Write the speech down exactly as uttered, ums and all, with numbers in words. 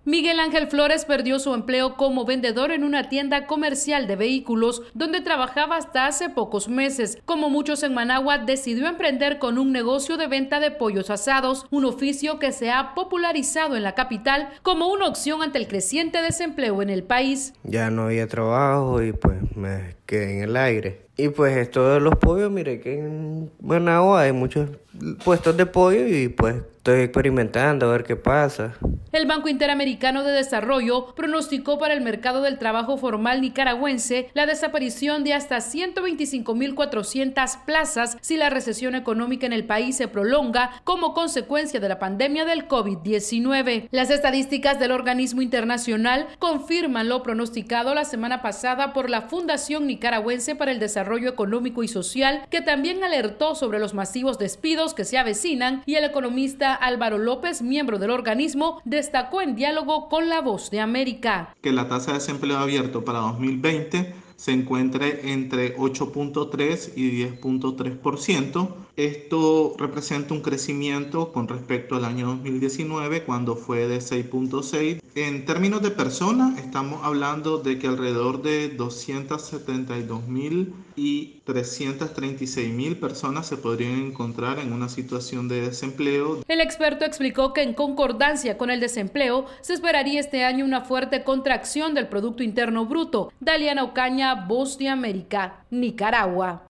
Miguel Ángel Flores perdió su empleo como vendedor en una tienda comercial de vehículos donde trabajaba hasta hace pocos meses. Como muchos en Managua, decidió emprender con un negocio de venta de pollos asados, un oficio que se ha popularizado en la capital como una opción ante el creciente desempleo en el país. Ya no había trabajo y pues me quedé en el aire. Y pues esto de los pollos, mire que en Managua hay muchos puestos de pollo y pues estoy experimentando a ver qué pasa. El Banco Interamericano de Desarrollo pronosticó para el mercado del trabajo formal nicaragüense la desaparición de hasta ciento veinticinco mil cuatrocientas plazas si la recesión económica en el país se prolonga como consecuencia de la pandemia del COVID diecinueve. Las estadísticas del organismo internacional confirman lo pronosticado la semana pasada por la Fundación Nicaragüense para el Desarrollo Económico y Social, que también alertó sobre los masivos despidos que se avecinan, y el economista Álvaro López, miembro del organismo, destacó en diálogo con La Voz de América que la tasa de desempleo abierto para dos mil veinte se encuentre entre ocho punto tres y diez punto tres por ciento. Esto representa un crecimiento con respecto al año dos mil diecinueve, cuando fue de seis punto seis. En términos de personas, estamos hablando de que alrededor de doscientas setenta y dos mil y trescientas treinta y seis mil personas se podrían encontrar en una situación de desempleo. El experto explicó que en concordancia con el desempleo, se esperaría este año una fuerte contracción del Producto Interno Bruto. Daliana Ocaña, Voz de América, Nicaragua.